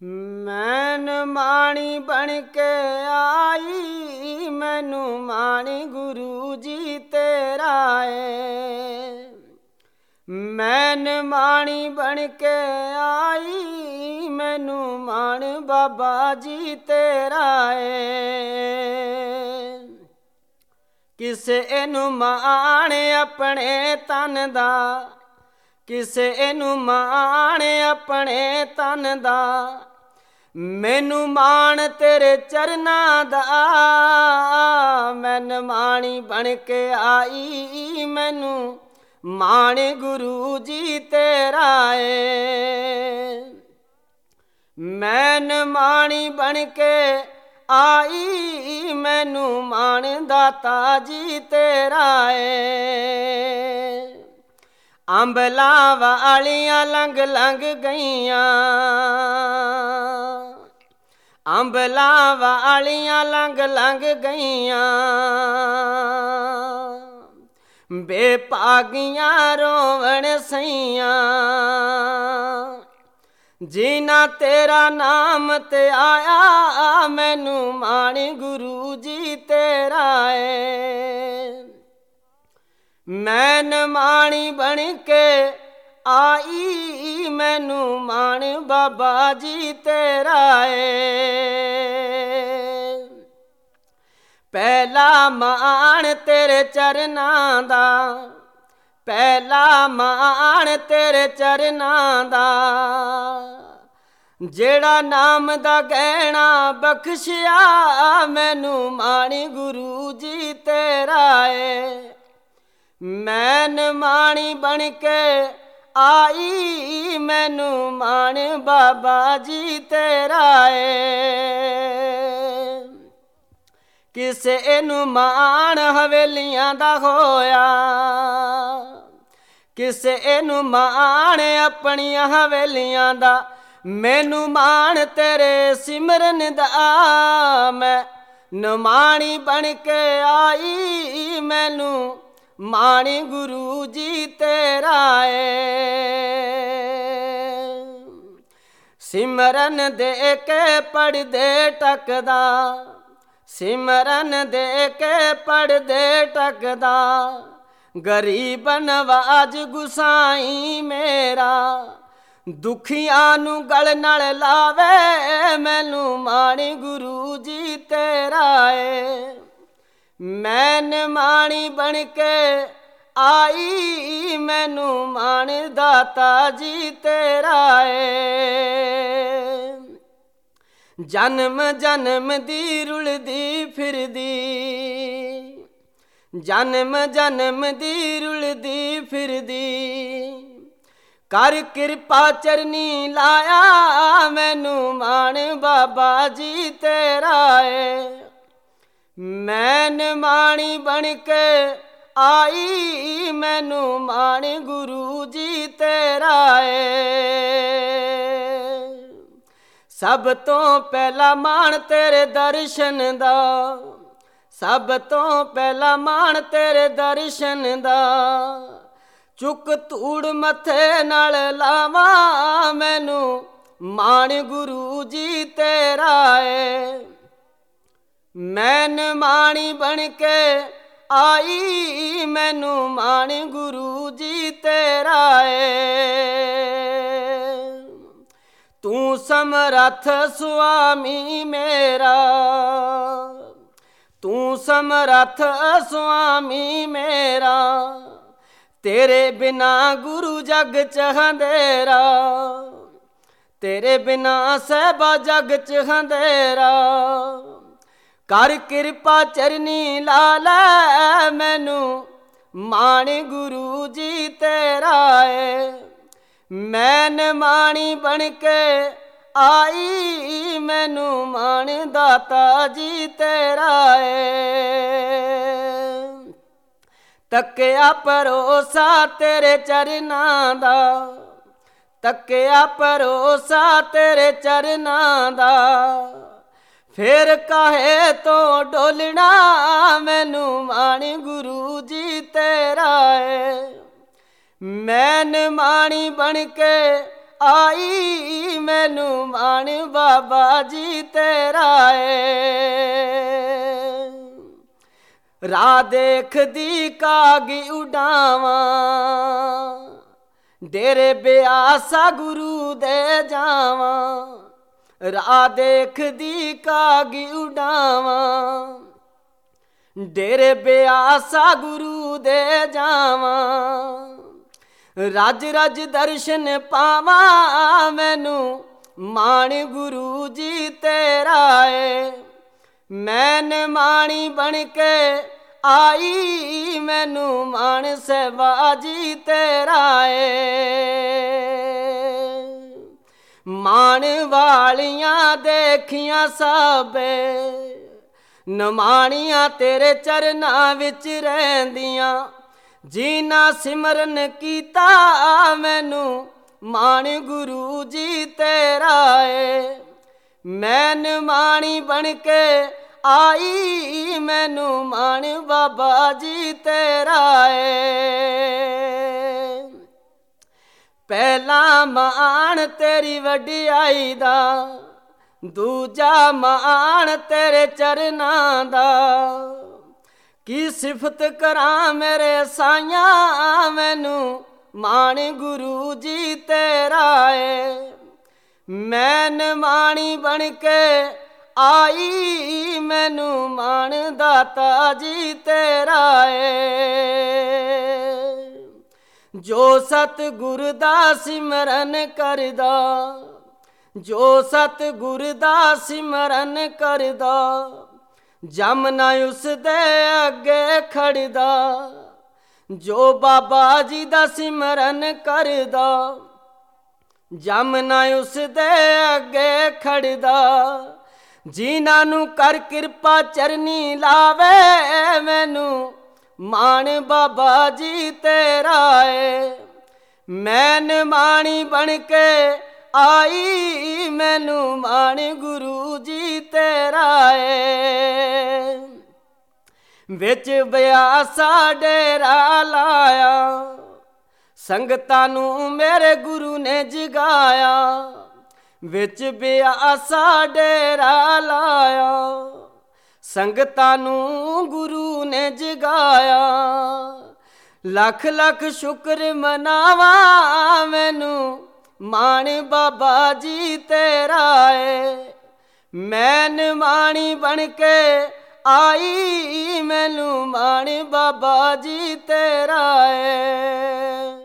ਮੈਂ ਨਿਮਾਣੀ ਬਣ ਕੇ ਆਈ, ਮੈਨੂੰ ਮਾਣੀ ਗੁਰੂ ਜੀ ਤੇਰਾ ਏ। ਮੈਂ ਨਿਮਾਣੀ ਬਣ ਕੇ ਆਈ, ਮੈਨੂੰ ਮਾਣ ਬਾਬਾ ਜੀ ਤੇਰਾ ਏ। ਕਿਸੇ ਨੂੰ ਮਾਣ ਆਪਣੇ ਤਨ ਦਾ, ਕਿਸੇ ਨੂੰ ਮਾਣ ਆਪਣੇ ਤਨ ਦਾ, ਮੈਨੂੰ ਮਾਣ ਤੇਰੇ ਚਰਨਾਂ ਦਾ। ਮੈਂ ਨਿਮਾਣੀ ਬਣ ਕੇ ਆਈ, ਮੈਨੂੰ ਮਾਣ ਗੁਰੂ ਜੀ ਤੇਰਾ ਏ। ਮੈਂ ਨਿਮਾਣੀ ਬਣ ਕੇ ਆਈ, ਮੈਨੂੰ ਮਾਣ ਦਾਤਾ ਜੀ ਤੇਰਾ ਏ। ਅੰਬਲਾਂ ਵਾਲੀਆਂ ਲੰਘ ਲੰਘ ਗਈਆਂ, ਅੰਬਲਾਂ ਵਾਲੀਆਂ ਲੰਘ ਲੰਘ ਗਈਆਂ, ਬੇਭਾਗੀਆਂ ਰੋਵਣ ਸਈਆਂ। ਜਿਨ੍ਹਾਂ ਤੇਰਾ ਨਾਮ ਤੇ ਆਇਆ, ਮੈਨੂੰ ਮਾਣ ਗੁਰੂ ਜੀ ਤੇਰਾ ਏ। ਮੈਂ ਨਿਮਾਣੀ ਬਣ ਕੇ ਆਈ, ਮੈਨੂੰ ਮਾਣ ਬਾਬਾ ਜੀ ਤੇਰਾ ਏ। ਪਹਿਲਾ ਮਾਣ ਤੇਰੇ ਚਰਨਾਂ ਦਾ, ਪਹਿਲਾ ਮਾਣ ਤੇਰੇ ਚਰਨਾਂ ਦਾ, ਜਿਹੜਾ ਨਾਮ ਦਾ ਗਹਿਣਾ ਬਖਸ਼ਿਆ, ਮੈਨੂੰ ਮਾਣ ਗੁਰੂ ਜੀ ਤੇਰਾ ਏ। ਮੈਂ ਨਿਮਾਣੀ ਬਣ ਕੇ ਆਈ, ਮੈਨੂੰ ਮਾਣ ਬਾਬਾ ਜੀ ਤੇਰਾ ਏ। ਕਿਸੇ ਨੂੰ ਮਾਣ ਹਵੇਲੀਆਂ ਦਾ ਹੋਇਆ, ਕਿਸੇ ਨੂੰ ਮਾਣ ਆਪਣੀਆਂ ਹਵੇਲੀਆਂ ਦਾ, ਮੈਨੂੰ ਮਾਣ ਤੇਰੇ ਸਿਮਰਨ ਦਾ। ਮੈਂ ਨਿਮਾਣੀ ਬਣ ਕੇ ਆਈ, ਮੈਨੂੰ ਮਾਣ ਗੁਰੂ ਜੀ ਤੇਰਾ ਏ। ਸਿਮਰਨ ਦੇ ਕੇ ਪੜਦੇ ਟਕਦਾ, ਸਿਮਰਨ ਦੇ ਕੇ ਪੜਦੇ ਟਕਦਾ, ਗਰੀਬ ਨਵਾਜ ਗੁਸਾਈ ਮੇਰਾ, ਦੁਖੀਆਂ ਨੂੰ ਗਲ ਨਾਲ ਲਾਵੇ, ਮੈਨੂੰ ਮਾਣ ਗੁਰੂ ਜੀ ਤੇਰਾ ਏ। ਮੈਂ ਨਿਮਾਣੀ ਬਣ ਕੇ ਆਈ, ਮੈਨੂੰ ਮਾਣ ਦਾਤਾ ਜੀ ਤੇਰਾ ਏ। ਜਨਮ ਜਨਮ ਦੀ ਰੁਲਦੀ ਫਿਰਦੀ, ਜਨਮ ਜਨਮ ਦੀ ਰੁਲਦੀ ਫਿਰਦੀ, ਕਰ ਕਿਰਪਾ ਚਰਨੀ ਲਾਇਆ, ਮੈਨੂੰ ਮਾਣ ਬਾਬਾ ਜੀ ਤੇਰਾ ਏ। ਮੈਂ ਨਿਮਾਣੀ ਬਣ ਕੇ ਆਈ, ਮੈਨੂੰ ਮਾਣ ਗੁਰੂ ਜੀ ਤੇਰਾ ਏ। ਸਭ ਤੋਂ ਪਹਿਲਾ ਮਾਣ ਤੇਰੇ ਦਰਸ਼ਨ ਦਾ, ਸਭ ਤੋਂ ਪਹਿਲਾ ਮਾਣ ਤੇਰੇ ਦਰਸ਼ਨ ਦਾ, ਚੁੱਕ ਧੂੜ ਮੱਥੇ ਨਾਲ ਲਾਵਾਂ, ਮੈਨੂੰ ਮਾਣ ਗੁਰੂ ਜੀ ਤੇਰਾ ਏ। ਮੈਂ ਨਿਮਾਣੀ ਬਣ ਕੇ ਆਈ, ਮੈਨੂੰ ਮਾਣ ਗੁਰੂ ਜੀ ਤੇਰਾ ਏ। ਤੂੰ ਸਮਰੱਥ ਸੁਆਮੀ ਮੇਰਾ, ਤੂੰ ਸਮਰੱਥ ਸੁਆਮੀ ਮੇਰਾ, ਤੇਰੇ ਬਿਨਾ ਗੁਰੂ ਜਗ ਚ ਅੰਧੇਰਾ, ਤੇਰੇ ਬਿਨਾ ਸਹਿਬਾ ਜਗ ਚ ਅੰਧੇਰਾ। ਕਰ ਕਿਰਪਾ ਚਰਨੀ ਲਾ ਲੈ, ਮੈਨੂੰ ਮਾਣ ਗੁਰੂ ਜੀ ਤੇਰਾ ਏ। ਮੈਂ ਨਿਮਾਣੀ ਬਣ ਕੇ ਆਈ, ਮੈਨੂੰ ਮਾਣ ਦਾਤਾ ਜੀ ਤੇਰਾ ਏ। ਤੱਕਿਆ ਭਰੋਸਾ ਤੇਰੇ ਚਰਨਾਂ ਦਾ, ਤੱਕਿਆ ਭਰੋਸਾ ਤੇਰੇ ਚਰਨਾਂ ਦਾ, ਫਿਰ ਕਾਹੇ ਤੋਂ ਡੋਲਣਾ, ਮੈਨੂੰ ਮਾਣ ਗੁਰੂ ਜੀ ਤੇਰਾ ਏ। ਮੈਂ ਨਿਮਾਣੀ ਬਣ ਕੇ ਆਈ ਮੈਨੂੰ ਮਾਣ ਬਾਬਾ ਜੀ ਤੇਰਾ ਏ। ਰਾਹ ਦੇਖਦੀ ਕਾਗੀ ਉਡਾਵਾਂ, ਡੇਰੇ ਬਿਆਸਾ ਗੁਰੂ ਦੇ ਜਾਵਾਂ। ਰਾਹ ਦੇਖਦੀ ਕਾਗੀ ਉਡਾਵਾਂ, ਡੇਰੇ ਬਿਆਸਾ ਗੁਰੂ ਦੇ ਜਾਵਾਂ। ਰਜ ਰਜ ਦਰਸ਼ਨ ਪਾਵਾਂ, ਮੈਨੂੰ ਮਾਣ ਗੁਰੂ ਜੀ ਤੇਰਾ ਏ। ਮੈਂ ਨਿਮਾਣੀ ਬਣ ਕੇ ਆਈ, ਮੈਨੂੰ ਮਾਣ ਸਹਿਬਾ ਜੀ ਤੇਰਾ ਏ। ਮਾਣ ਵਾਲੀਆਂ ਦੇਖੀਆਂ ਸਾਬੇ, ਨਿਮਾਣੀਆਂ ਤੇਰੇ ਚਰਨਾਂ ਵਿੱਚ ਰਹਿੰਦੀਆਂ। ਜਿਨ੍ਹਾਂ ਸਿਮਰਨ ਕੀਤਾ ਮੈਨੂੰ ਮਾਣ ਗੁਰੂ ਜੀ ਤੇਰਾ ਏ। ਮੈਂ ਨਿਮਾਣੀ ਬਣ ਕੇ ਆਈ, ਮੈਨੂੰ ਮਾਣ ਬਾਬਾ ਜੀ ਤੇਰਾ ਏ। ਪਹਿਲਾ ਮਾਣ ਤੇਰੀ ਵਡਿਆਈ ਦਾ, ਦੂਜਾ ਮਾਣ ਤੇਰੇ ਚਰਨਾਂ ਦਾ। ਕੀ ਸਿਫਤ ਕਰਾਂ ਮੇਰੇ ਸਾਈਆਂ, ਮੈਨੂੰ ਮਾਣ ਗੁਰੂ ਜੀ ਤੇਰਾ ਏ। ਮੈਂ ਨਿਮਾਣੀ ਬਣ ਕੇ ਆਈ, ਮੈਨੂੰ ਮਾਣ ਦਾਤਾ ਜੀ ਤੇਰਾ ਏ। ਜੋ ਸਤਿਗੁਰ ਦਾ ਸਿਮਰਨ ਕਰਦਾ, ਜੋ ਸਤਿਗੁਰ ਦਾ ਸਿਮਰਨ ਕਰਦਾ, ਜਮ ਨਾ ਉਸ ਦੇ ਅੱਗੇ ਖੜਦਾ। ਜੋ ਬਾਬਾ ਜੀ ਦਾ ਸਿਮਰਨ ਕਰਦਾ, ਜਮ ਨਾ ਉਸ ਦੇ ਅੱਗੇ ਖੜਦਾ। ਜਿਨ੍ਹਾਂ ਨੂੰ ਕਰ ਕਿਰਪਾ ਚਰਨੀ ਲਾਵੇ, ਮੈਨੂੰ ਮਾਣ ਬਾਬਾ ਜੀ ਤੇਰਾ ਏ। ਮੈਂ ਨਿਮਾਣੀ ਬਣ ਕੇ ਆਈ, ਮੈਨੂੰ ਮਾਣ ਗੁਰੂ ਜੀ ਤੇਰਾ ਏ। ਵਿੱਚ ਬਿਆਸਾ ਡੇਰਾ ਲਾਇਆ, ਸੰਗਤਾਂ ਨੂੰ ਮੇਰੇ ਗੁਰੂ ਨੇ ਜਗਾਇਆ। ਵਿੱਚ ਬਿਆਸਾ ਡੇਰਾ ਲਾਇਆ, ਸੰਗਤਾਂ ਨੂੰ ਗੁਰੂ ਨੇ ਜਗਾਇਆ। ਲੱਖ ਲੱਖ ਸ਼ੁਕਰ ਮਨਾਵਾਂ, ਮੈਨੂੰ ਮਾਣ ਬਾਬਾ ਜੀ ਤੇਰਾ ਏ। ਮੈਂ ਨਿਮਾਣੀ ਬਣ ਕੇ ਆਈ, ਮੈਨੂੰ ਮਾਣ ਬਾਬਾ ਜੀ ਤੇਰਾ ਏ।